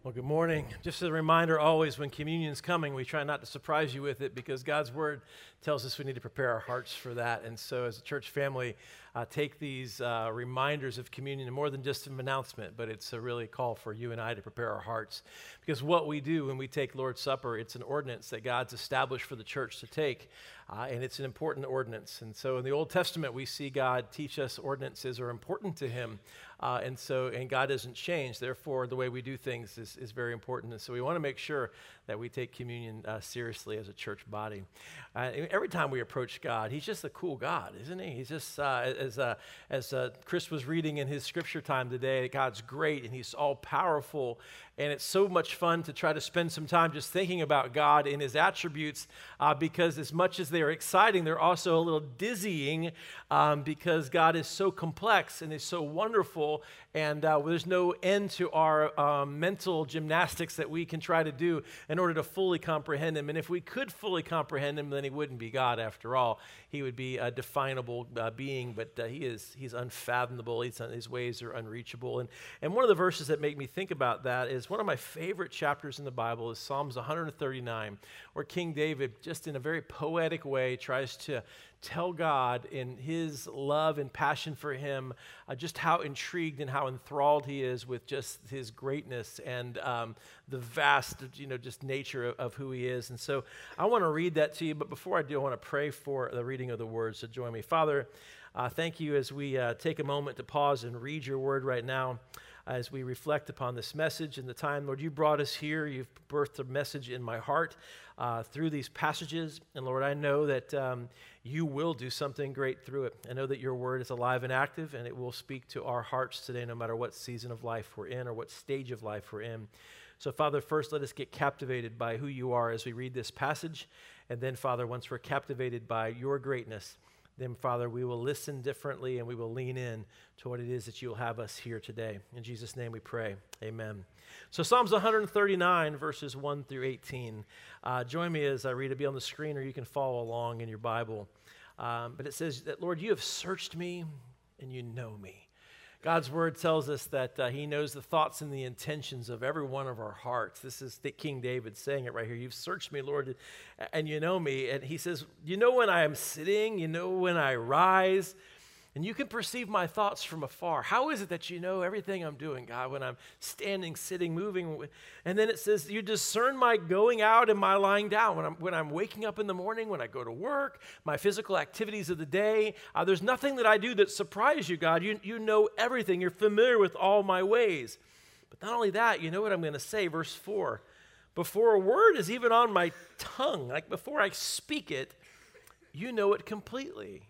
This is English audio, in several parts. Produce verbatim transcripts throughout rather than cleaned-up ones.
Well, good morning. Just as a reminder, always when communion's coming, we try not to surprise you with it because God's Word tells us we need to prepare our hearts for that. And so as a church family, uh, take these uh, reminders of communion more than just an announcement, but it's a really call for you and I to prepare our hearts. Because what we do when we take Lord's Supper, it's an ordinance that God's established for the church to take, uh, and it's an important ordinance. And so in the Old Testament, we see God teach us ordinances are important to Him. Uh, and so, and God doesn't change. Therefore, the way we do things is, is very important. And so we want to make sure that we take communion uh, seriously as a church body. Uh, every time we approach God, He's just a cool God, isn't He? He's just, uh, as uh, as uh, Chris was reading in his scripture time today, God's great and He's all powerful. And it's so much fun to try to spend some time just thinking about God and His attributes uh, because as much as they're exciting, they're also a little dizzying um, because God is so complex and is so wonderful. And uh, there's no end to our um, mental gymnastics that we can try to do in order to fully comprehend Him. And if we could fully comprehend Him, then He wouldn't be God after all. He would be a definable uh, being, but uh, He is He's unfathomable. He's, His ways are unreachable. And, and one of the verses that make me think about that is one of my favorite chapters in the Bible is Psalms one thirty-nine, where King David, just in a very poetic way, tries to tell God in His love and passion for Him uh, just how intrigued and how enthralled He is with just His greatness and um, the vast, you know, just nature of, of who He is. And so I want to read that to you, but before I do, I want to pray for the reading of the words. So join me. Father, uh, thank you as we uh, take a moment to pause and read your word right now. As we reflect upon this message and the time, Lord, you brought us here. You've birthed a message in my heart uh, through these passages. And Lord, I know that um, you will do something great through it. I know that your word is alive and active, and it will speak to our hearts today, no matter what season of life we're in or what stage of life we're in. So, Father, first let us get captivated by who you are as we read this passage. And then, Father, once we're captivated by your greatness, then, Father, we will listen differently and we will lean in to what it is that you'll have us here today. In Jesus' name we pray. Amen. So Psalms one thirty-nine, verses one through eighteen. Uh, join me as I read. It'll be on the screen, or you can follow along in your Bible. Um, but it says that, Lord, you have searched me and you know me. God's word tells us that uh, He knows the thoughts and the intentions of every one of our hearts. This is King David saying it right here. You've searched me, Lord, and you know me. And he says, you know when I am sitting, you know when I rise, and you can perceive my thoughts from afar. How is it that you know everything I'm doing, God, when I'm standing, sitting, moving? And then it says, you discern my going out and my lying down. When I'm, when I'm waking up in the morning, when I go to work, my physical activities of the day, uh, there's nothing that I do that surprises you, God. You, you know everything. You're familiar with all my ways. But not only that, you know what I'm going to say, verse four. Before a word is even on my tongue, like before I speak it, you know it completely.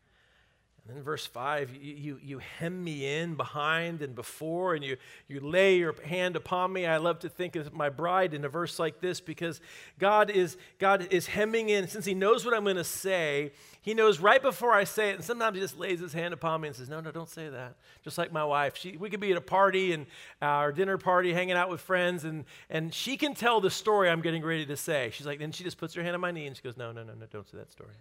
And then verse five, you, you, you hem me in behind and before, and you, you lay your hand upon me. I love to think of my bride in a verse like this because God is, God is hemming in. Since He knows what I'm going to say, He knows right before I say it, and sometimes He just lays His hand upon me and says, no, no, don't say that. Just like my wife. She, we could be at a party, and our dinner party, hanging out with friends, and, and she can tell the story I'm getting ready to say. She's like, then she just puts her hand on my knee, and she goes, no, no, no, no, don't say that story.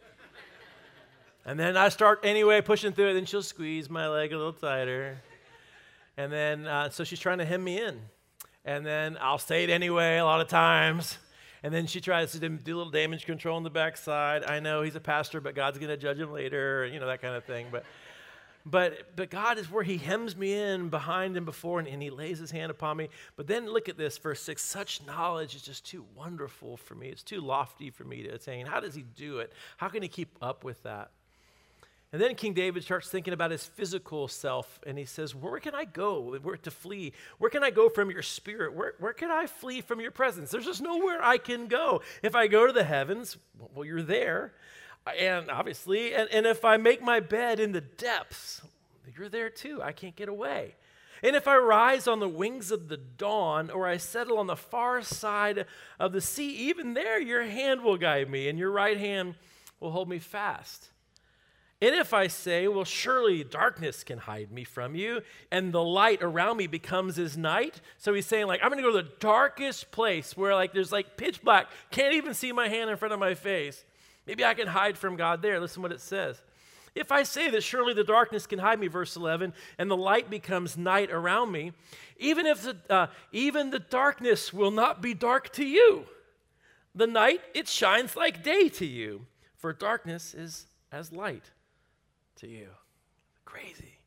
And then I start anyway pushing through it, then she'll squeeze my leg a little tighter. And then, uh, so she's trying to hem me in. And then I'll say it anyway a lot of times. And then she tries to do a little damage control on the backside. I know he's a pastor, but God's going to judge him later, you know, that kind of thing. But but but God is where He hems me in behind and before, and, and He lays His hand upon me. But then look at this, verse six. Such knowledge is just too wonderful for me. It's too lofty for me to attain. How does He do it? How can He keep up with that? And then King David starts thinking about his physical self, and he says, where can I go where to flee? Where can I go from your spirit? Where, where can I flee from your presence? There's just nowhere I can go. If I go to the heavens, well, you're there, and obviously, and, and if I make my bed in the depths, you're there too. I can't get away. And if I rise on the wings of the dawn, or I settle on the far side of the sea, even there your hand will guide me, and your right hand will hold me fast. And if I say, well, surely darkness can hide me from you, and the light around me becomes as night. So he's saying, like, I'm going to go to the darkest place where, like, there's, like, pitch black. Can't even see my hand in front of my face. Maybe I can hide from God there. Listen to what it says. If I say that surely the darkness can hide me, verse eleven, and the light becomes night around me, even if the, uh, even the darkness will not be dark to you. The night, it shines like day to you, for darkness is as light to you. Crazy.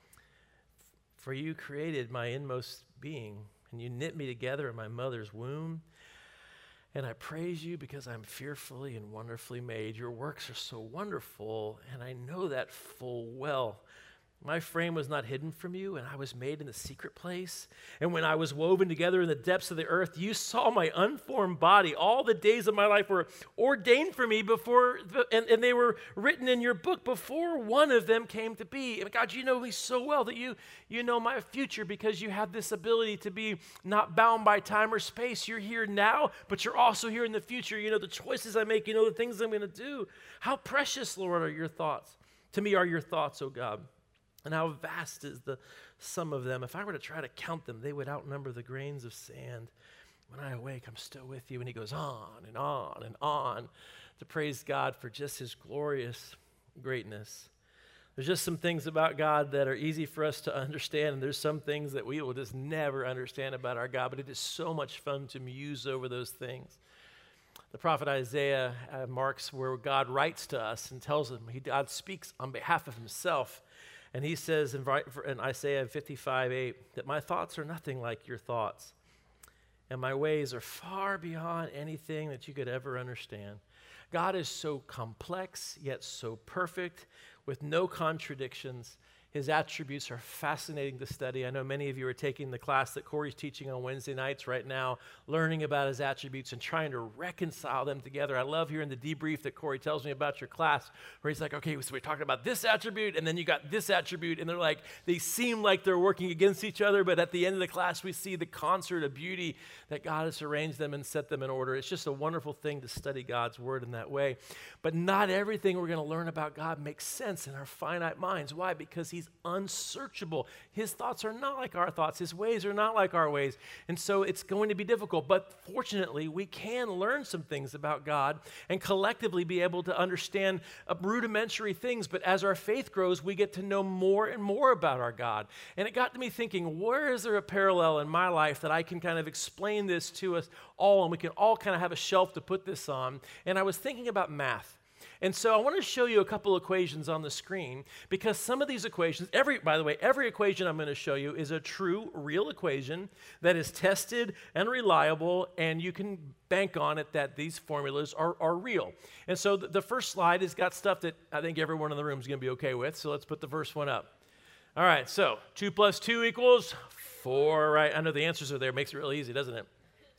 For you created my inmost being, and you knit me together in my mother's womb. And I praise you because I'm fearfully and wonderfully made. Your works are so wonderful, and I know that full well. My frame was not hidden from you, and I was made in the secret place. And when I was woven together in the depths of the earth, you saw my unformed body. All the days of my life were ordained for me before, and, and they were written in your book before one of them came to be. And God, you know me so well that you, you know my future because you have this ability to be not bound by time or space. You're here now, but you're also here in the future. You know the choices I make. You know the things I'm going to do. How precious, Lord, are your thoughts. To me are your thoughts, oh God. And how vast is the sum of them. If I were to try to count them, they would outnumber the grains of sand. When I awake, I'm still with you. And he goes on and on and on to praise God for just his glorious greatness. There's just some things about God that are easy for us to understand, and there's some things that we will just never understand about our God, but it is so much fun to muse over those things. The prophet Isaiah uh, marks where God writes to us and tells him, he, God speaks on behalf of himself. And he says in, in Isaiah fifty-five eight that my thoughts are nothing like your thoughts, and my ways are far beyond anything that you could ever understand. God is so complex, yet so perfect, with no contradictions. His attributes are fascinating to study. I know many of you are taking the class that Corey's teaching on Wednesday nights right now, learning about his attributes and trying to reconcile them together. I love hearing the debrief that Corey tells me about your class, where he's like, okay, so we're talking about this attribute, and then you got this attribute, and they're like, they seem like they're working against each other, but at the end of the class, we see the concert of beauty that God has arranged them and set them in order. It's just a wonderful thing to study God's word in that way. But not everything we're going to learn about God makes sense in our finite minds. Why? Because he's unsearchable. His thoughts are not like our thoughts. His ways are not like our ways. And so it's going to be difficult. But fortunately, we can learn some things about God and collectively be able to understand uh, rudimentary things. But as our faith grows, we get to know more and more about our God. And it got to me thinking, where is there a parallel in my life that I can kind of explain this to us all, and we can all kind of have a shelf to put this on? And I was thinking about math. And so I want to show you a couple equations on the screen, because some of these equations, every, by the way, every equation I'm going to show you is a true, real equation that is tested and reliable, and you can bank on it that these formulas are, are real. And so the, the first slide has got stuff that I think everyone in the room is going to be okay with, so let's put the first one up. All right, so two plus two equals four, right? I know the answers are there. Makes it real easy, doesn't it?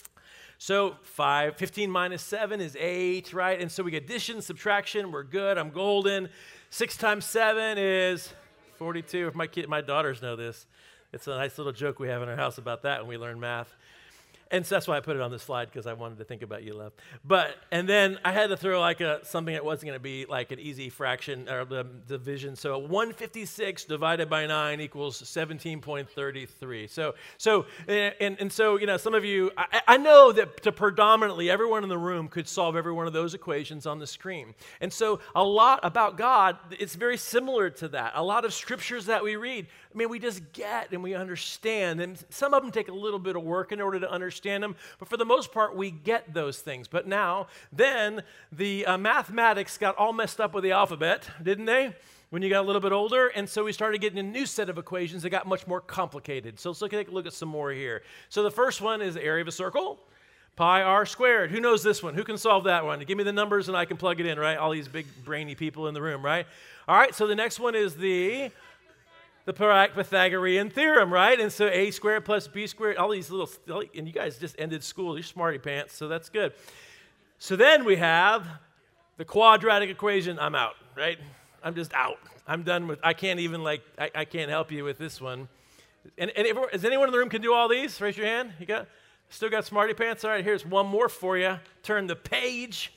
So five, fifteen minus seven is eight, right? And so we get addition, subtraction, we're good, I'm golden. six times seven is forty-two. If my kid, my daughters know this. It's a nice little joke we have in our house about that when we learn math. And so that's why I put it on the slide, because I wanted to think about you, love. But, and then I had to throw like a, something that wasn't going to be like an easy fraction or the division. So one hundred fifty-six divided by nine equals seventeen point three three. So, so and, and so, you know, some of you, I, I know that to predominantly everyone in the room could solve every one of those equations on the screen. And so a lot about God, it's very similar to that. A lot of scriptures that we read, I mean, we just get and we understand. And some of them take a little bit of work in order to understand them, but for the most part, we get those things. But now, then, the uh, mathematics got all messed up with the alphabet, didn't they? When you got a little bit older, and so we started getting a new set of equations that got much more complicated. So let's take a look at some more here. So the first one is the area of a circle, pi r squared. Who knows this one? Who can solve that one? Give me the numbers and I can plug it in, right? All these big brainy people in the room, right? All right, so the next one is the The Pythagorean theorem, right? And so a squared plus b squared, all these little, and you guys just ended school. You're smarty pants, so that's good. So then we have the quadratic equation. I'm out, right? I'm just out. I'm done with, I can't even like, I, I can't help you with this one. And, and if, is anyone in the room can do all these? Raise your hand. You got, still got smarty pants? All right, here's one more for you. Turn the page.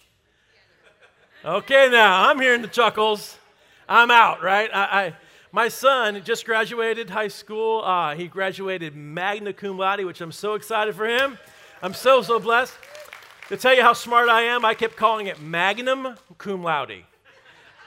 Okay, now, I'm hearing the chuckles. I'm out, right? I... I My son just graduated high school. Uh, he graduated magna cum laude, which I'm so excited for him. I'm so, so blessed. To tell you how smart I am, I kept calling it magnum cum laude.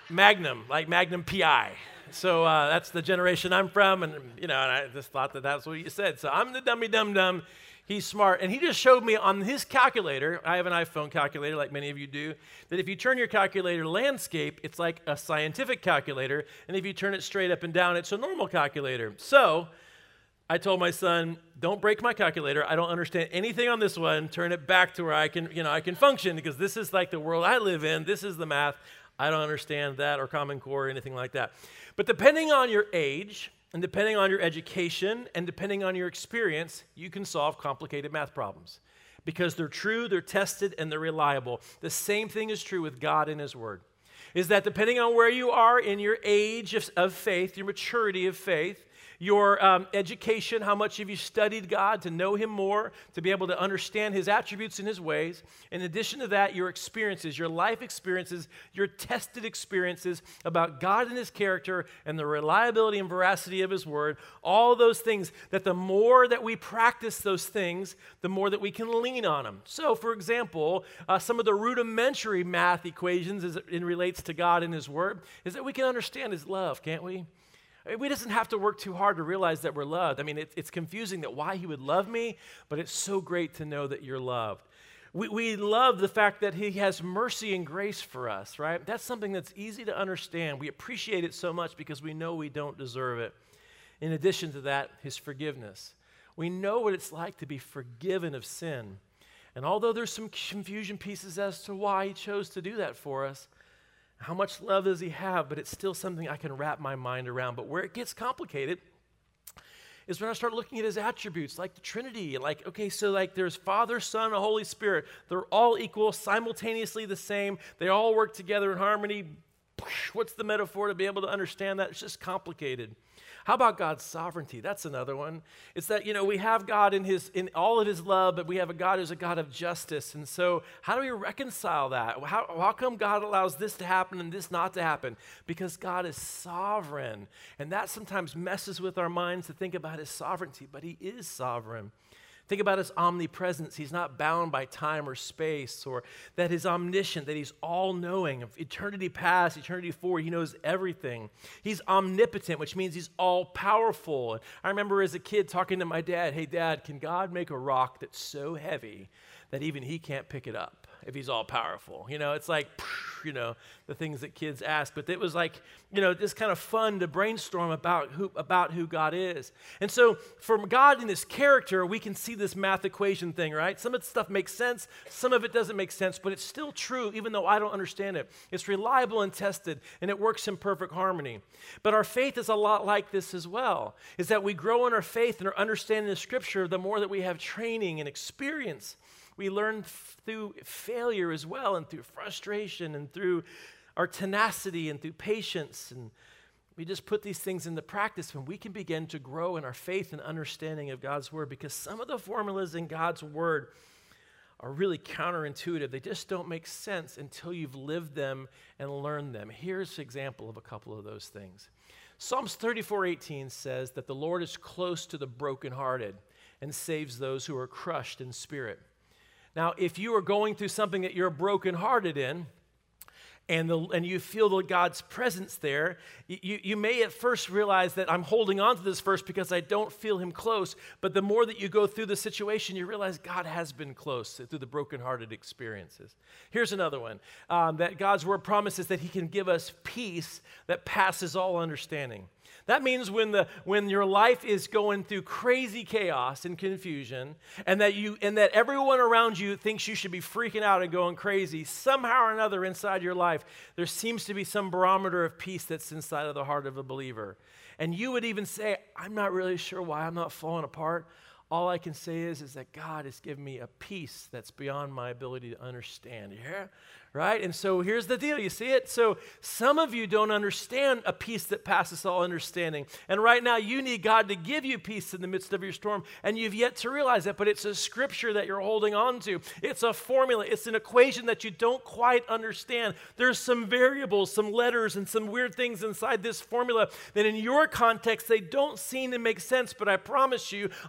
Magnum, like Magnum P I. So uh, that's the generation I'm from, and you know, and I just thought that that's what you said. So I'm the dummy dum dum. He's smart, and he just showed me on his calculator. I have an iPhone calculator, like many of you do. That if you turn your calculator landscape, it's like a scientific calculator, and if you turn it straight up and down, it's a normal calculator. So I told my son, "Don't break my calculator. I don't understand anything on this one. Turn it back to where I can, you know, I can function because this is like the world I live in. This is the math. I don't understand that or Common Core or anything like that." But depending on your age, and depending on your education, and depending on your experience, you can solve complicated math problems because they're true, they're tested, and they're reliable. The same thing is true with God and His Word. Is that depending on where you are in your age of, of faith, your maturity of faith, your um, education, how much have you studied God to know Him more, to be able to understand His attributes and His ways. In addition to that, your experiences, your life experiences, your tested experiences about God and His character and the reliability and veracity of His Word, all those things, that the more that we practice those things, the more that we can lean on them. So, for example, uh, some of the rudimentary math equations as it relates to God and His Word is that we can understand His love, can't we? We doesn't have to work too hard to realize that we're loved. I mean, it, it's confusing that why He would love me, but it's so great to know that you're loved. We, we love the fact that He has mercy and grace for us, right? That's something that's easy to understand. We appreciate it so much because we know we don't deserve it. In addition to that, His forgiveness. We know what it's like to be forgiven of sin. And although there's some confusion pieces as to why He chose to do that for us, how much love does He have? But it's still something I can wrap my mind around. But where it gets complicated is when I start looking at His attributes, like the Trinity. Like, okay, so like there's Father, Son, and Holy Spirit. They're all equal, simultaneously the same. They all work together in harmony. What's the metaphor to be able to understand that? It's just complicated. How about God's sovereignty? That's another one. It's that, you know, we have God in his in all of His love, but we have a God who's a God of justice. And so how do we reconcile that? How, how come God allows this to happen and this not to happen? Because God is sovereign. And that sometimes messes with our minds to think about His sovereignty, but He is sovereign. Think about His omnipresence. He's not bound by time or space, or that He's omniscient, that He's all-knowing. Of eternity past, eternity forward, He knows everything. He's omnipotent, which means He's all-powerful. I remember as a kid talking to my dad, "Hey, Dad, can God make a rock that's so heavy that even He can't pick it up if He's all-powerful?" You know, it's like, you know, the things that kids ask. But it was like, you know, just kind of fun to brainstorm about who, about who God is. And so from God and His character, we can see this math equation thing, right? Some of the stuff makes sense. Some of it doesn't make sense, but it's still true even though I don't understand it. It's reliable and tested, and it works in perfect harmony. But our faith is a lot like this as well, is that we grow in our faith and our understanding of Scripture the more that we have training and experience. We learn f- through failure as well, and through frustration, and through our tenacity, and through patience. And we just put these things into practice when we can begin to grow in our faith and understanding of God's Word, because some of the formulas in God's Word are really counterintuitive. They just don't make sense until you've lived them and learned them. Here's an example of a couple of those things. Psalms thirty-four eighteen says that the Lord is close to the brokenhearted and saves those who are crushed in spirit. Now, if you are going through something that you're brokenhearted in, and the, and you feel the God's presence there, you, you may at first realize that I'm holding on to this verse because I don't feel Him close, but the more that you go through the situation, you realize God has been close through the brokenhearted experiences. Here's another one, um, that God's Word promises that He can give us peace that passes all understanding. That means when the when your life is going through crazy chaos and confusion, and that you and that everyone around you thinks you should be freaking out and going crazy, somehow or another inside your life, there seems to be some barometer of peace that's inside of the heart of a believer. And you would even say, "I'm not really sure why I'm not falling apart. All I can say is, is that God has given me a peace that's beyond my ability to understand." Yeah? Right? And so here's the deal. You see it? So some of you don't understand a peace that passes all understanding. And right now you need God to give you peace in the midst of your storm. And you've yet to realize that. But it's a scripture that you're holding on to. It's a formula. It's an equation that you don't quite understand. There's some variables, some letters, and some weird things inside this formula that in your context, they don't seem to make sense. But I promise you, on the back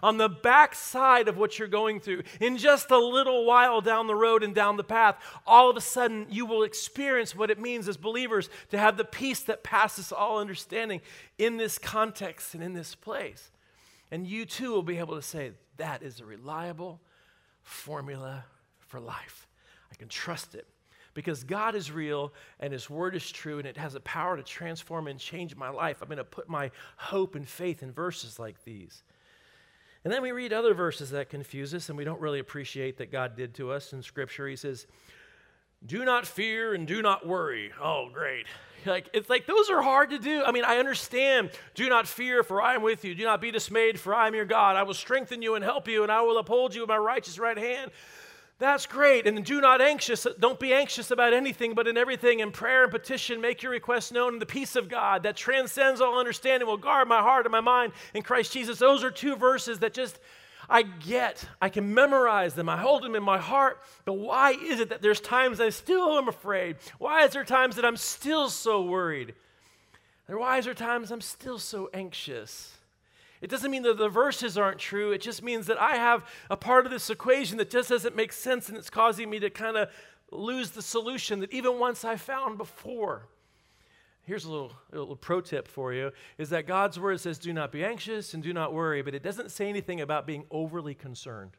backside of what you're going through, in just a little while down the road and down the path, all of a sudden you will experience what it means as believers to have the peace that passes all understanding in this context and in this place. And you too will be able to say, that is a reliable formula for life. I can trust it because God is real and His word is true and it has a power to transform and change my life. I'm going to put my hope and faith in verses like these. And then we read other verses that confuse us and we don't really appreciate that God did to us in Scripture. He says, do not fear and do not worry. Oh, great. Like, it's like those are hard to do. I mean, I understand. Do not fear, for I am with you. Do not be dismayed, for I am your God. I will strengthen you and help you, and I will uphold you with my righteous right hand. That's great. And do not anxious. Don't be anxious about anything, but in everything, in prayer and petition, make your requests known, and the peace of God that transcends all understanding will guard my heart and my mind in Christ Jesus. Those are two verses that just I get. I can memorize them. I hold them in my heart. But why is it that there's times I still am afraid? Why is there times that I'm still so worried? And why is there times I'm still so anxious? It doesn't mean that the verses aren't true. It just means that I have a part of this equation that just doesn't make sense, and it's causing me to kind of lose the solution that even once I found before. Here's a little, a little pro tip for you, is that God's word says, do not be anxious and do not worry, but it doesn't say anything about being overly concerned.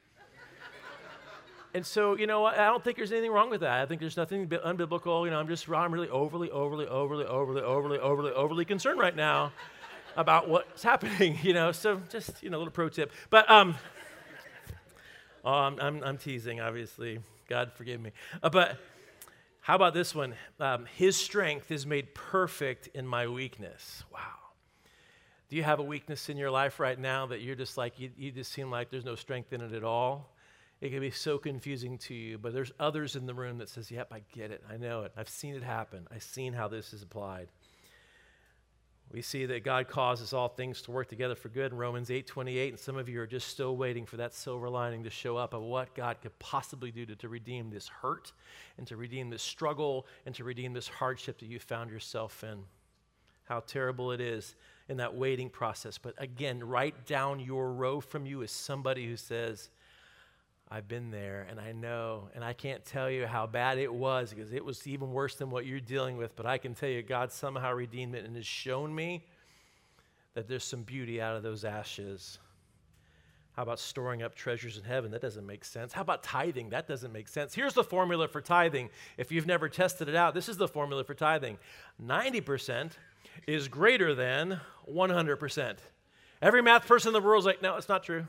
And so, you know, I don't think there's anything wrong with that. I think there's nothing unbiblical. You know, I'm just, I'm really overly, overly, overly, overly, overly, overly, overly concerned right now about what's happening, you know. So just, you know, a little pro tip. But, um, oh, I'm, I'm, I'm teasing, obviously. God forgive me. Uh, but how about this one? Um, His strength is made perfect in my weakness. Wow. Do you have a weakness in your life right now that you're just like, you, you just seem like there's no strength in it at all? It can be so confusing to you, but there's others in the room that says, yep, I get it. I know it. I've seen it happen. I've seen how this is applied. We see that God causes all things to work together for good in Romans eight twenty-eight, and some of you are just still waiting for that silver lining to show up of what God could possibly do to, to redeem this hurt and to redeem this struggle and to redeem this hardship that you found yourself in. How terrible it is in that waiting process. But again, right down your row from you is somebody who says, I've been there and I know, and I can't tell you how bad it was because it was even worse than what you're dealing with, but I can tell you God somehow redeemed it and has shown me that there's some beauty out of those ashes. How about storing up treasures in heaven? That doesn't make sense. How about tithing? That doesn't make sense. Here's the formula for tithing. If you've never tested it out, this is the formula for tithing. ninety percent is greater than one hundred percent. Every math person in the world is like, no, it's not true.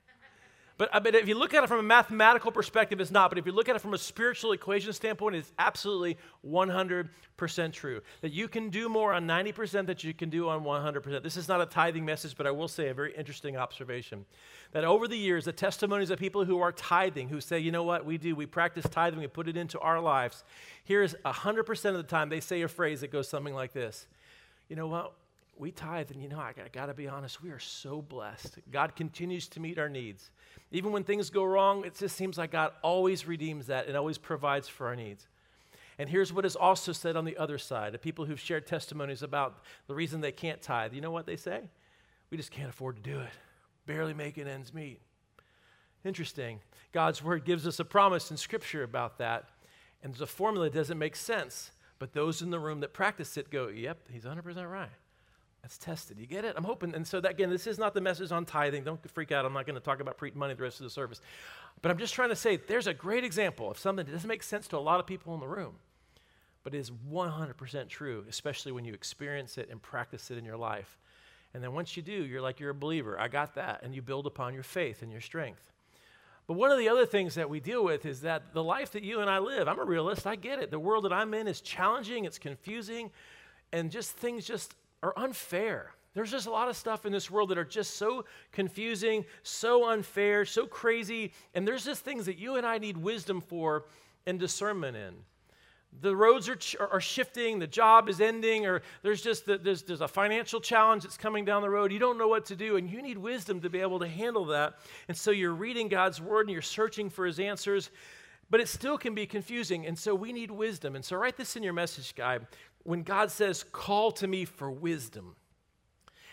But, but if you look at it from a mathematical perspective, it's not. But if you look at it from a spiritual equation standpoint, it's absolutely one hundred percent true. That you can do more on ninety percent than you can do on one hundred percent. This is not a tithing message, but I will say a very interesting observation. That over the years, the testimonies of people who are tithing, who say, you know what, we do, we practice tithing, we put it into our lives. Here's one hundred percent of the time they say a phrase that goes something like this. You know what? We tithe, and you know, I got, I got to be honest, we are so blessed. God continues to meet our needs. Even when things go wrong, it just seems like God always redeems that and always provides for our needs. And here's what is also said on the other side, of people who've shared testimonies about the reason they can't tithe. You know what they say? We just can't afford to do it. Barely making ends meet. Interesting. God's word gives us a promise in Scripture about that. And there's a formula that doesn't make sense. But those in the room that practice it go, yep, he's one hundred percent right. That's tested. You get it? I'm hoping. And so, that, again, this is not the message on tithing. Don't freak out. I'm not going to talk about pre- money the rest of the service. But I'm just trying to say there's a great example of something that doesn't make sense to a lot of people in the room, but it is one hundred percent true, especially when you experience it and practice it in your life. And then once you do, you're like, you're a believer. I got that. And you build upon your faith and your strength. But one of the other things that we deal with is that the life that you and I live, I'm a realist. I get it. The world that I'm in is challenging. It's confusing. And just things just are unfair. There's just a lot of stuff in this world that are just so confusing, so unfair, so crazy, and there's just things that you and I need wisdom for and discernment in. The roads are, ch- are shifting, the job is ending, or there's just the, there's, there's a financial challenge that's coming down the road. You don't know what to do, and you need wisdom to be able to handle that. And so you're reading God's word and you're searching for his answers, but it still can be confusing, and so we need wisdom. And so write this in your message guide. When God says, call to me for wisdom,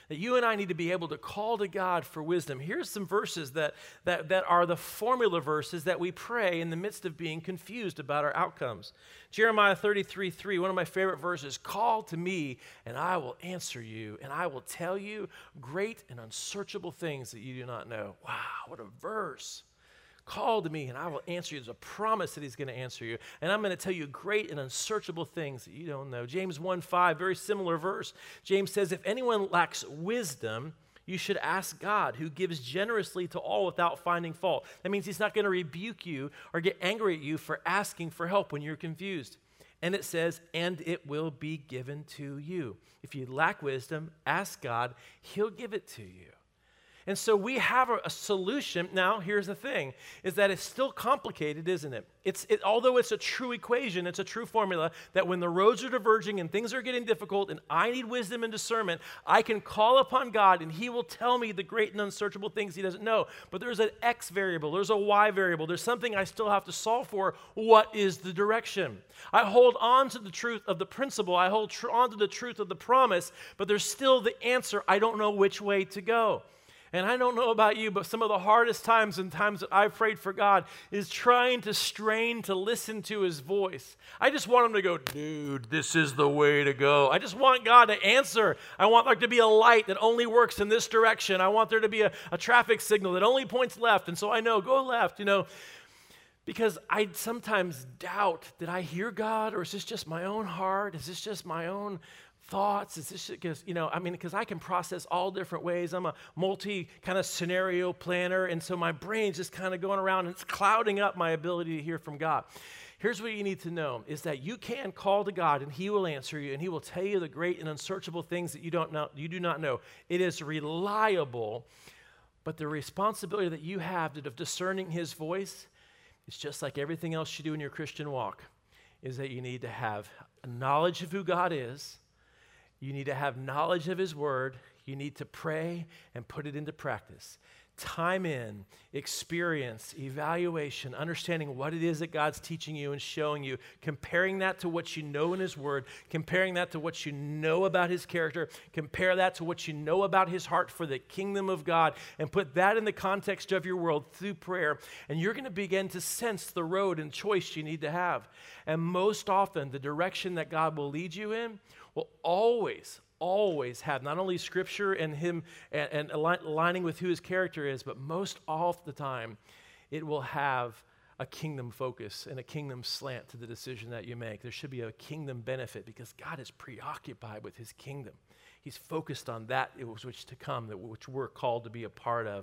that you and I need to be able to call to God for wisdom. Here's some verses that, that, that are the formula verses that we pray in the midst of being confused about our outcomes. Jeremiah thirty-three three, one of my favorite verses, call to me and I will answer you, and I will tell you great and unsearchable things that you do not know. Wow, what a verse. Call to me and I will answer you. There's a promise that he's going to answer you. And I'm going to tell you great and unsearchable things that you don't know. James one five, very similar verse. James says, if anyone lacks wisdom, you should ask God, who gives generously to all without finding fault. That means he's not going to rebuke you or get angry at you for asking for help when you're confused. And it says, and it will be given to you. If you lack wisdom, ask God, he'll give it to you. And so we have a, a solution. Now, here's the thing, is that it's still complicated, isn't it? It's it, although it's a true equation, it's a true formula, that when the roads are diverging and things are getting difficult and I need wisdom and discernment, I can call upon God and he will tell me the great and unsearchable things he doesn't know. But there's an X variable, there's a Y variable, there's something I still have to solve for. What is the direction? I hold on to the truth of the principle, I hold tr- on to the truth of the promise, but there's still the answer. I don't know which way to go. And I don't know about you, but some of the hardest times and times that I've prayed for God is trying to strain to listen to his voice. I just want him to go, dude, this is the way to go. I just want God to answer. I want there to be a light that only works in this direction. I want there to be a, a traffic signal that only points left. And so I know, go left, you know. Because I sometimes doubt, did I hear God, or is this just my own heart? Is this just my own thoughts? Is this because, you know, I mean, because I can process all different ways. I'm a multi kind of scenario planner, and so my brain's just kind of going around and it's clouding up my ability to hear from God. Here's what you need to know, is that you can call to God and he will answer you and he will tell you the great and unsearchable things that you don't know, you do not know. It is reliable, but the responsibility that you have of discerning his voice, it's just like everything else you do in your Christian walk, is that you need to have a knowledge of who God is. You need to have knowledge of his word. You need to pray and put it into practice. Time in, experience, evaluation, understanding what it is that God's teaching you and showing you, comparing that to what you know in his word, comparing that to what you know about his character, compare that to what you know about his heart for the kingdom of God, and put that in the context of your world through prayer. And you're going to begin to sense the road and choice you need to have. And most often, the direction that God will lead you in will always, always have not only scripture and him and, and aligning with who his character is, but most all the time, it will have a kingdom focus and a kingdom slant to the decision that you make. There should be a kingdom benefit because God is preoccupied with his kingdom. He's focused on that which to come, that which we're called to be a part of.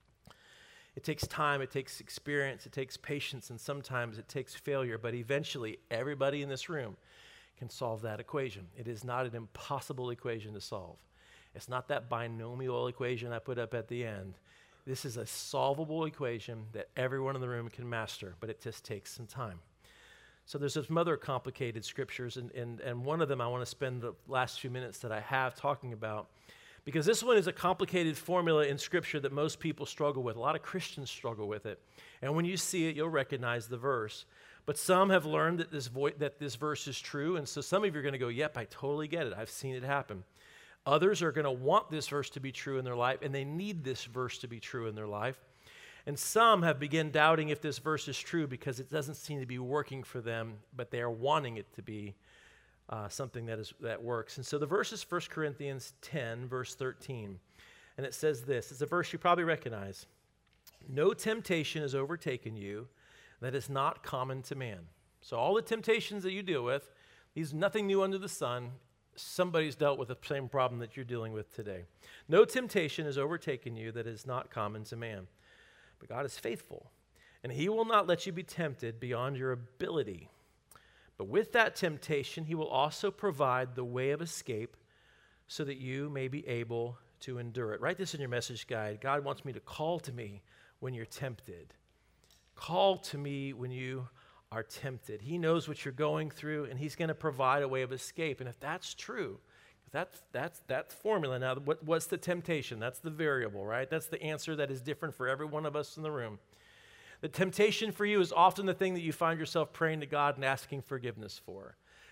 It takes time, it takes experience, it takes patience, and sometimes it takes failure, but eventually everybody in this room can solve that equation. It is not an impossible equation to solve. It's not that binomial equation I put up at the end. This is a solvable equation that everyone in the room can master, but it just takes some time. So there's some other complicated scriptures, and, and, and one of them I want to spend the last few minutes that I have talking about, because this one is a complicated formula in Scripture that most people struggle with. A lot of Christians struggle with it. And when you see it, you'll recognize the verse. But some have learned that this, vo- that this verse is true, and so some of you are going to go, yep, I totally get it. I've seen it happen. Others are going to want this verse to be true in their life, and they need this verse to be true in their life. And some have begun doubting if this verse is true because it doesn't seem to be working for them, but they are wanting it to be uh, something that is that works. And so the verse is First Corinthians ten, verse thirteen. And it says this. It's a verse you probably recognize. No temptation has overtaken you that is not common to man. So all the temptations that you deal with, these nothing new under the sun. Somebody's dealt with the same problem that you're dealing with today. No temptation has overtaken you that is not common to man. But God is faithful, and he will not let you be tempted beyond your ability. But with that temptation, he will also provide the way of escape so that you may be able to endure it. Write this in your message guide. God wants me to call to me when you're tempted. Call to me when you are tempted. He knows what you're going through, and he's going to provide a way of escape. And if that's true, if that's that's that's formula. Now, what, what's the temptation? That's the variable, right? That's the answer that is different for every one of us in the room. The temptation for you is often the thing that you find yourself praying to God and asking forgiveness for.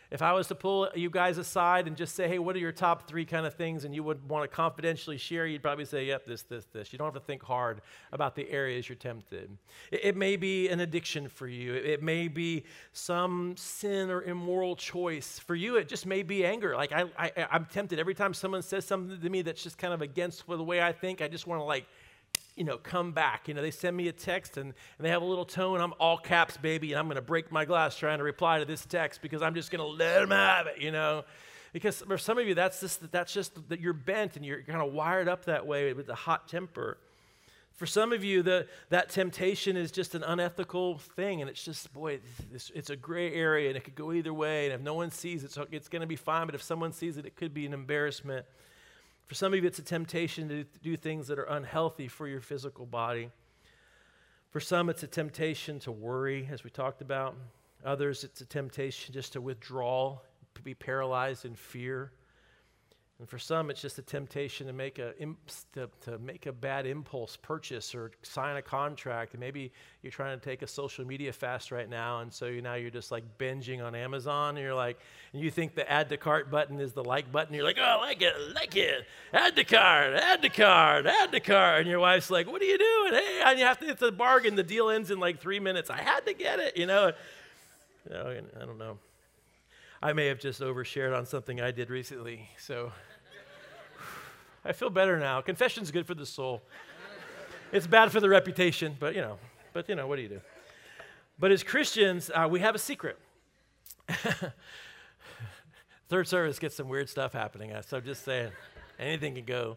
If I was to pull you guys aside and just say, hey, what are your top three kind of things, and you would want to confidentially share, you'd probably say, yep, this, this, this. You don't have to think hard about the areas you're tempted. It, it may be an addiction for you. It, it may be some sin or immoral choice. For you, it just may be anger. Like I, I, I'm tempted every time someone says something to me that's just kind of against the way I think, I just want to like, you know, come back. You know, they send me a text and, and they have a little tone. I'm all caps, baby, and I'm going to break my glass trying to reply to this text because I'm just going to let them have it, you know. Because for some of you, that's just, that's just that you're bent and you're kind of wired up that way with a hot temper. For some of you, the, that temptation is just an unethical thing, and it's just, boy, it's, it's a gray area, and it could go either way, and if no one sees it, so it's going to be fine, but if someone sees it, it could be an embarrassment. For some of you, it's a temptation to do things that are unhealthy for your physical body. For some, it's a temptation to worry, as we talked about. Others, it's a temptation just to withdraw, to be paralyzed in fear. And for some, it's just a temptation to make a to, to make a bad impulse purchase or sign a contract. And maybe you're trying to take a social media fast right now, and so you now you're just like binging on Amazon, and you're like, and you think the add to cart button is the like button. You're like, oh, I like it, I like it. Add to cart, add to cart, add to cart. And your wife's like, what are you doing? Hey, and you have to, it's a bargain. The deal ends in like three minutes. I had to get it, you know. You know, I don't know. I may have just overshared on something I did recently, so I feel better now. Confession's good for the soul. It's bad for the reputation, but you know, but you know, what do you do? But as Christians, uh, we have a secret. Third service gets some weird stuff happening, so I'm just saying, anything can go.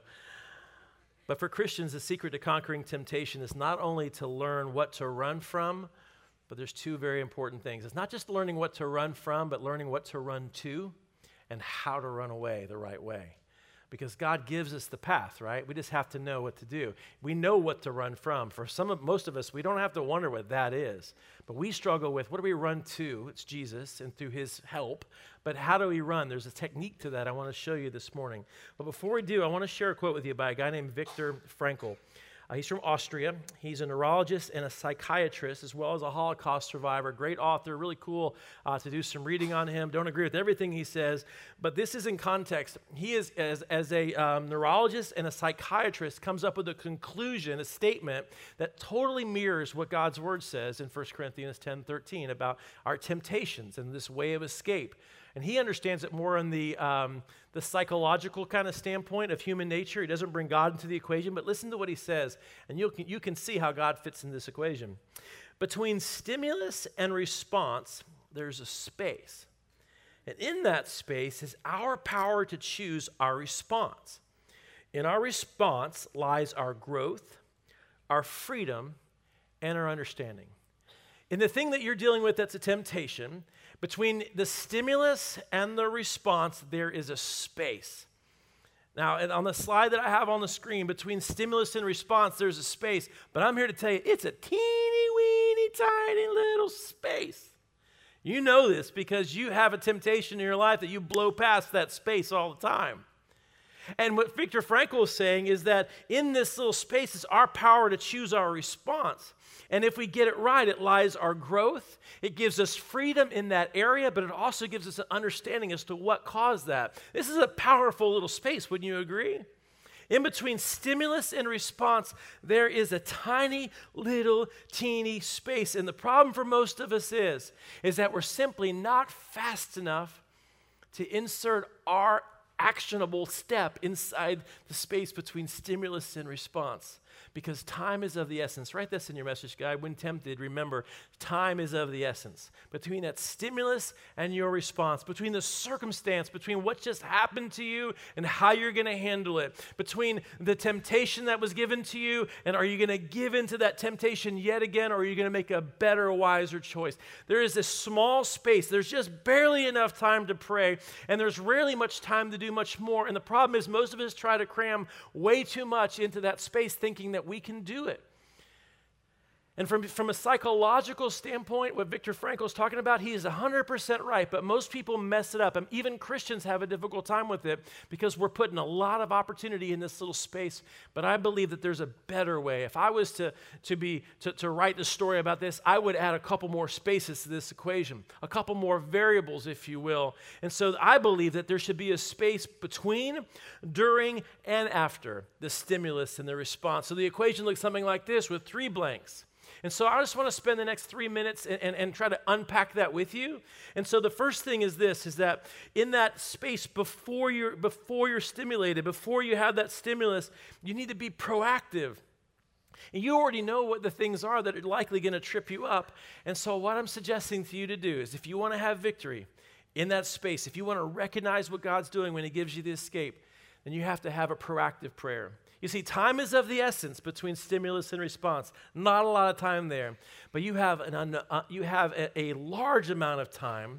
But for Christians, the secret to conquering temptation is not only to learn what to run from, but there's two very important things. It's not just learning what to run from, but learning what to run to and how to run away the right way. Because God gives us the path, right? We just have to know what to do. We know what to run from. For some of, most of us, we don't have to wonder what that is. But we struggle with, what do we run to? It's Jesus and through his help. But how do we run? There's a technique to that I want to show you this morning. But before we do, I want to share a quote with you by a guy named Viktor Frankl. Uh, he's from Austria. He's a neurologist and a psychiatrist, as well as a Holocaust survivor. Great author, really cool uh, to do some reading on him. Don't agree with everything he says, but this is in context. He is, as, as a um, neurologist and a psychiatrist, comes up with a conclusion, a statement that totally mirrors what God's word says in First Corinthians ten thirteen about our temptations and this way of escape. And he understands it more on the, um, the psychological kind of standpoint of human nature. He doesn't bring God into the equation, but listen to what he says, and you can, you can see how God fits in this equation. Between stimulus and response, there's a space. And in that space is our power to choose our response. In our response lies our growth, our freedom, and our understanding. In the thing that you're dealing with that's a temptation, between the stimulus and the response, there is a space. Now, and on the slide that I have on the screen, between stimulus and response, there's a space. But I'm here to tell you, it's a teeny, weeny, tiny little space. You know this because you have a temptation in your life that you blow past that space all the time. And what Viktor Frankl is saying is that in this little space is our power to choose our response. And if we get it right, it lies our growth. It gives us freedom in that area, but it also gives us an understanding as to what caused that. This is a powerful little space, wouldn't you agree? In between stimulus and response, there is a tiny little teeny space. And the problem for most of us is, is that we're simply not fast enough to insert our actionable step inside the space between stimulus and response. Because time is of the essence. Write this in your message guide. When tempted, remember, time is of the essence. Between that stimulus and your response, between the circumstance, between what just happened to you and how you're going to handle it, between the temptation that was given to you and are you going to give into that temptation yet again, or are you going to make a better, wiser choice? There is this small space. There's just barely enough time to pray, and there's rarely much time to do much more. And the problem is most of us try to cram way too much into that space thinking that we can do it. And from, from a psychological standpoint, what Viktor Frankl is talking about, he is one hundred percent right, but most people mess it up. And even Christians have a difficult time with it because we're putting a lot of opportunity in this little space. But I believe that there's a better way. If I was to, to, be, to, to write the story about this, I would add a couple more spaces to this equation, a couple more variables, if you will. And so I believe that there should be a space between, during, and after the stimulus and the response. So the equation looks something like this with three blanks. And so I just want to spend the next three minutes and, and, and try to unpack that with you. And so the first thing is this, is that in that space before you're, before you're stimulated, before you have that stimulus, you need to be proactive. And you already know what the things are that are likely going to trip you up. And so what I'm suggesting to you to do is if you want to have victory in that space, if you want to recognize what God's doing when he gives you the escape, then you have to have a proactive prayer. You see, time is of the essence between stimulus and response. Not a lot of time there, but you have, an, uh, you have a, a large amount of time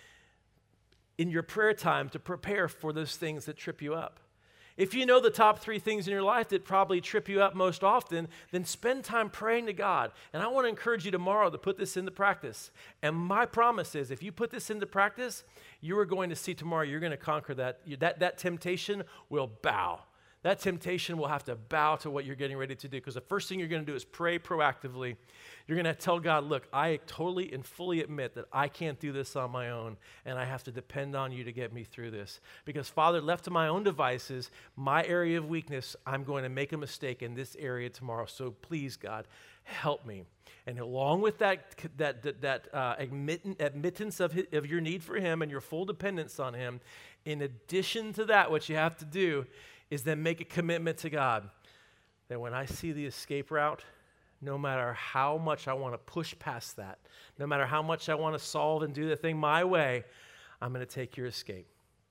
in your prayer time to prepare for those things that trip you up. If you know the top three things in your life that probably trip you up most often, then spend time praying to God. And I want to encourage you tomorrow to put this into practice. And my promise is if you put this into practice, you are going to see tomorrow you're going to conquer that. That, that temptation will bow. That temptation will have to bow to what you're getting ready to do because the first thing you're going to do is pray proactively. You're going to tell God, look, I totally and fully admit that I can't do this on my own and I have to depend on you to get me through this. Because, Father, left to my own devices, my area of weakness, I'm going to make a mistake in this area tomorrow. So please, God, help me. And along with that, that, that, that uh, admittance, admittance of, his, of your need for him and your full dependence on him, in addition to that, what you have to do is then make a commitment to God that when I see the escape route, no matter how much I want to push past that, no matter how much I want to solve and do the thing my way, I'm going to take your escape.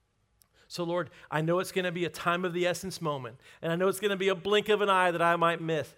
So, Lord, I know it's going to be a time of the essence moment, and I know it's going to be a blink of an eye that I might miss,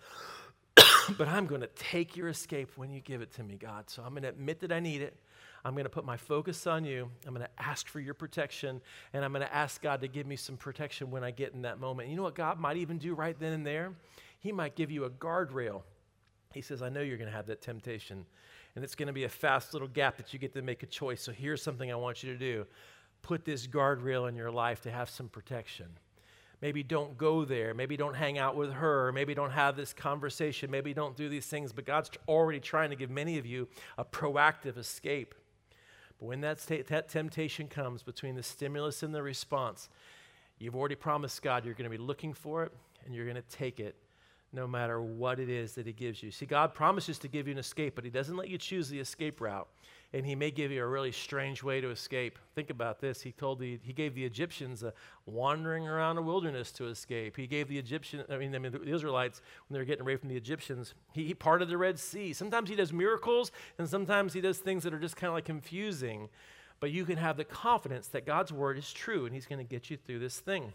but I'm going to take your escape when you give it to me, God. So I'm going to admit that I need it. I'm going to put my focus on you. I'm going to ask for your protection, and I'm going to ask God to give me some protection when I get in that moment. And you know what God might even do right then and there? He might give you a guardrail. He says, I know you're going to have that temptation, and it's going to be a fast little gap that you get to make a choice. So here's something I want you to do. Put this guardrail in your life to have some protection. Maybe don't go there. Maybe don't hang out with her. Maybe don't have this conversation. Maybe don't do these things. But God's already trying to give many of you a proactive escape. But when that, st- that temptation comes between the stimulus and the response, you've already promised God you're going to be looking for it and you're going to take it no matter what it is that he gives you. See, God promises to give you an escape, but he doesn't let you choose the escape route. And he may give you a really strange way to escape. Think about this. He told the, he gave the Egyptians a wandering around the wilderness to escape. He gave the Egyptian, I mean, I mean the Israelites, when they were getting away from the Egyptians, he, he parted the Red Sea. Sometimes he does miracles, and sometimes he does things that are just kind of like confusing. But you can have the confidence that God's word is true, and he's going to get you through this thing.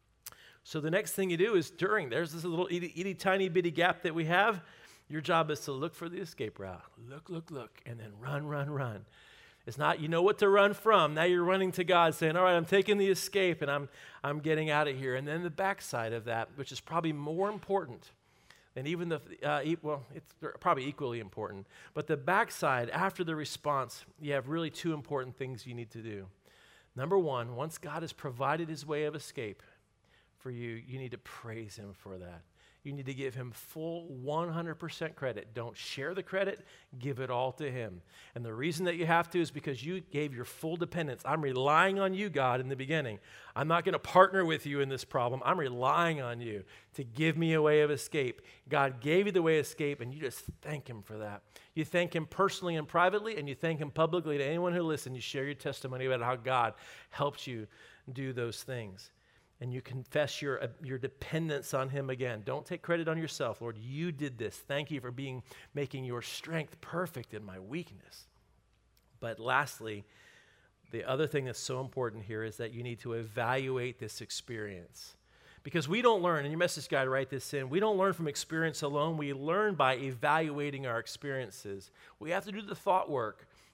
So the next thing you do is during, there's this little itty, itty tiny bitty gap that we have. Your job is to look for the escape route. Look, look, look, and then run, run, run. It's not, you know what to run from. Now you're running to God saying, all right, I'm taking the escape and I'm, I'm getting out of here. And then the backside of that, which is probably more important than even the, uh, e- well, it's probably equally important. But the backside, after the response, you have really two important things you need to do. Number one, once God has provided his way of escape for you, you need to praise him for that. You need to give him full one hundred percent credit. Don't share the credit. Give it all to him. And the reason that you have to is because you gave your full dependence. I'm relying on you, God, in the beginning. I'm not going to partner with you in this problem. I'm relying on you to give me a way of escape. God gave you the way of escape, and you just thank him for that. You thank him personally and privately, and you thank him publicly to anyone who listens. You share your testimony about how God helped you do those things. And you confess your, uh, your dependence on him again. Don't take credit on yourself. Lord, you did this. Thank you for being making your strength perfect in my weakness. But lastly, the other thing that's so important here is that you need to evaluate this experience. Because we don't learn, and your message guide, write this in, we don't learn from experience alone. We learn by evaluating our experiences. We have to do the thought work.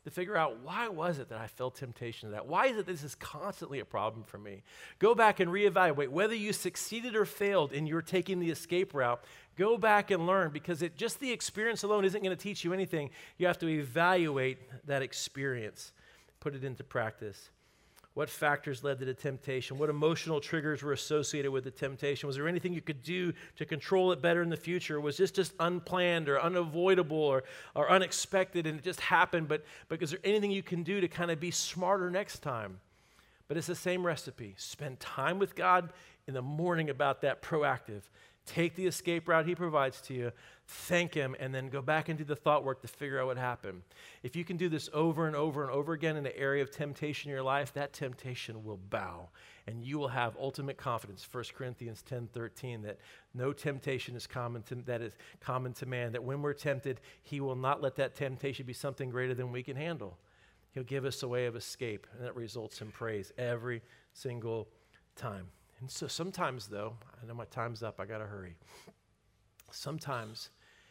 to figure out, why was it that I felt temptation to that? Why is it this is constantly a problem for me? Go back and reevaluate whether you succeeded or failed in your taking the escape route. Go back and learn, because it just the experience alone isn't going to teach you anything. You have to evaluate that experience, put it into practice. What factors led to the temptation? What emotional triggers were associated with the temptation? Was there anything you could do to control it better in the future? Was this just unplanned or unavoidable or, or unexpected and it just happened? But, but is there anything you can do to kind of be smarter next time? But it's the same recipe. Spend time with God in the morning about that, proactive. Take the escape route he provides to you, thank him, and then go back and do the thought work to figure out what happened. If you can do this over and over and over again in the area of temptation in your life, that temptation will bow, and you will have ultimate confidence. First Corinthians ten thirteen, that no temptation is common to, that is common to man, that when we're tempted, he will not let that temptation be something greater than we can handle. He'll give us a way of escape, and that results in praise every single time. And so sometimes, though, I know my time's up, I got to hurry. Sometimes,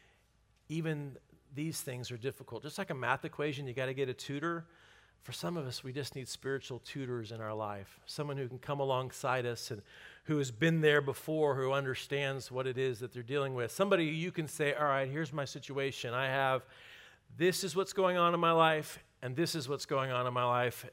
even these things are difficult. Just like a math equation, you got to get a tutor. For some of us, we just need spiritual tutors in our life. Someone who can come alongside us and who has been there before, who understands what it is that they're dealing with. Somebody you can say, all right, here's my situation. I have, this is what's going on in my life, and this is what's going on in my life.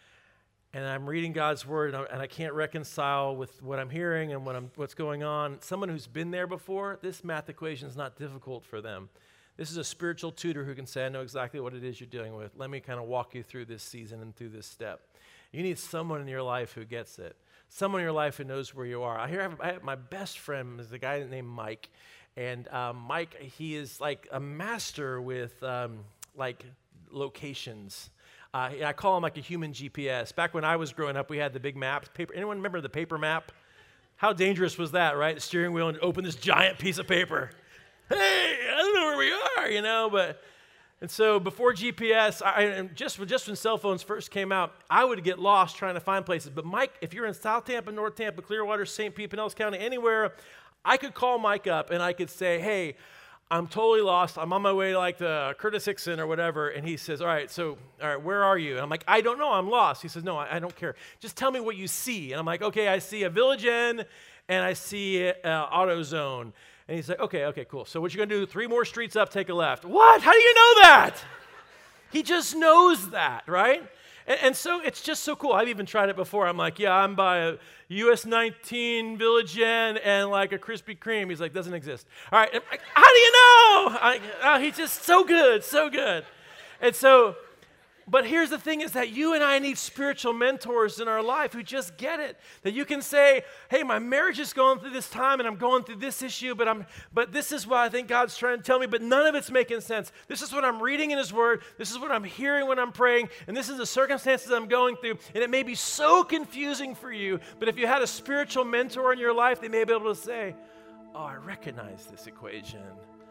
And I'm reading God's word, and I, and I can't reconcile with what I'm hearing and what I'm, what's going on. Someone who's been there before, this math equation is not difficult for them. This is a spiritual tutor who can say, I know exactly what it is you're dealing with. Let me kind of walk you through this season and through this step. You need someone in your life who gets it. Someone in your life who knows where you are. I hear I have, I have my best friend is a guy named Mike. And um, Mike, he is like a master with um, like locations. Uh, I call him like a human G P S. Back when I was growing up, we had the big maps. Paper. Anyone remember the paper map? How dangerous was that, right? The steering wheel and open this giant piece of paper. Hey, I don't know where we are, you know. But and so before G P S, I, and just just when cell phones first came out, I would get lost trying to find places. But Mike, if you're in South Tampa, North Tampa, Clearwater, Saint Pete, Pinellas County, anywhere, I could call Mike up and I could say, hey, I'm totally lost. I'm on my way to like the Curtis Hickson or whatever. And he says, all right, so, all right, where are you? And I'm like, I don't know. I'm lost. He says, no, I, I don't care. Just tell me what you see. And I'm like, okay, I see a Village Inn and I see uh, AutoZone. And he's like, okay, okay, cool. So what you're going to do, three more streets up, take a left. What? How do you know that? He just knows that, right? And, and so it's just so cool. I've even tried it before. I'm like, yeah, I'm by a U S nineteen Village Inn and like a Krispy Kreme. He's like, doesn't exist. All right, like, how do you know? I, oh, he's just so good, so good. And so, but here's the thing is that you and I need spiritual mentors in our life who just get it. That you can say, hey, my marriage is going through this time and I'm going through this issue, but I'm, but this is what I think God's trying to tell me, but none of it's making sense. This is what I'm reading in His Word. This is what I'm hearing when I'm praying, and this is the circumstances I'm going through. And it may be so confusing for you, but if you had a spiritual mentor in your life, they may be able to say, oh, I recognize this equation.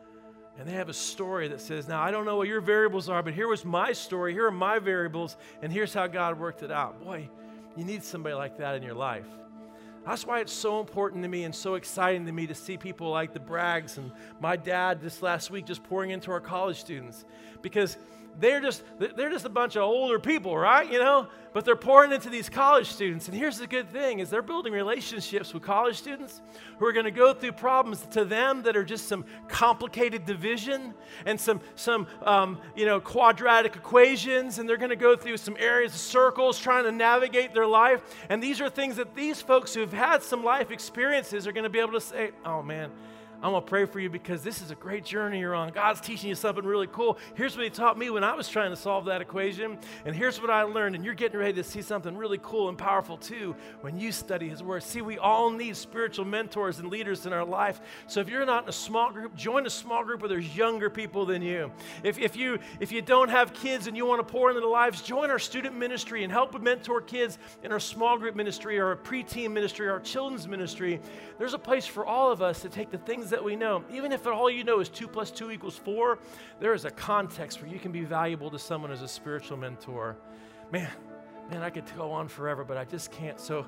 And they have a story that says, now, I don't know what your variables are, but here was my story. Here are my variables, and here's how God worked it out. Boy, you need somebody like that in your life. That's why it's so important to me and so exciting to me to see people like the Braggs and my dad this last week just pouring into our college students. Because they're just they're just a bunch of older people, right? You know, but they're pouring into these college students. And here's the good thing is they're building relationships with college students who are going to go through problems to them that are just some complicated division and some some um, you know quadratic equations, and they're going to go through some areas of circles trying to navigate their life. And these are things that these folks who've had some life experiences are going to be able to say, oh man, I'm going to pray for you because this is a great journey you're on. God's teaching you something really cool. Here's what He taught me when I was trying to solve that equation, and here's what I learned, and you're getting ready to see something really cool and powerful too when you study His Word. See, we all need spiritual mentors and leaders in our life. So if you're not in a small group, join a small group where there's younger people than you. If, if, you, if you don't have kids and you want to pour into their lives, join our student ministry and help mentor kids in our small group ministry or our preteen ministry or our children's ministry. There's a place for all of us to take the things that we know. Even if all you know is two plus two equals four, there is a context where you can be valuable to someone as a spiritual mentor. Man, man, I could go on forever, but I just can't. So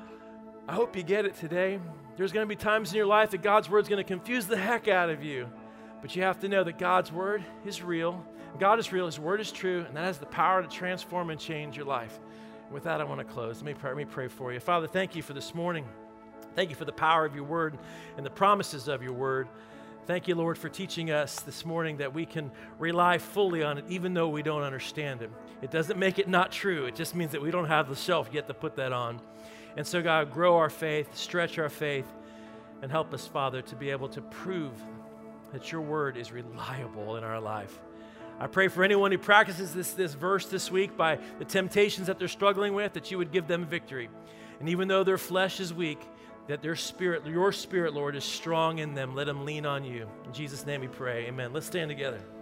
I hope you get it today. There's going to be times in your life that God's Word's going to confuse the heck out of you. But you have to know that God's word is real. God is real. His word is true. And that has the power to transform and change your life. And with that, I want to close. Let me pray, let me pray for you. Father, thank you for this morning. Thank you for the power of your word and the promises of your word. Thank you, Lord, for teaching us this morning that we can rely fully on it even though we don't understand it. It doesn't make it not true. It just means that we don't have the shelf yet to put that on. And so, God, grow our faith, stretch our faith, and help us, Father, to be able to prove that your word is reliable in our life. I pray for anyone who practices this, this verse this week by the temptations that they're struggling with, that you would give them victory. And even though their flesh is weak, that their spirit, your spirit, Lord, is strong in them. Let them lean on you. In Jesus' name we pray. Amen. Let's stand together.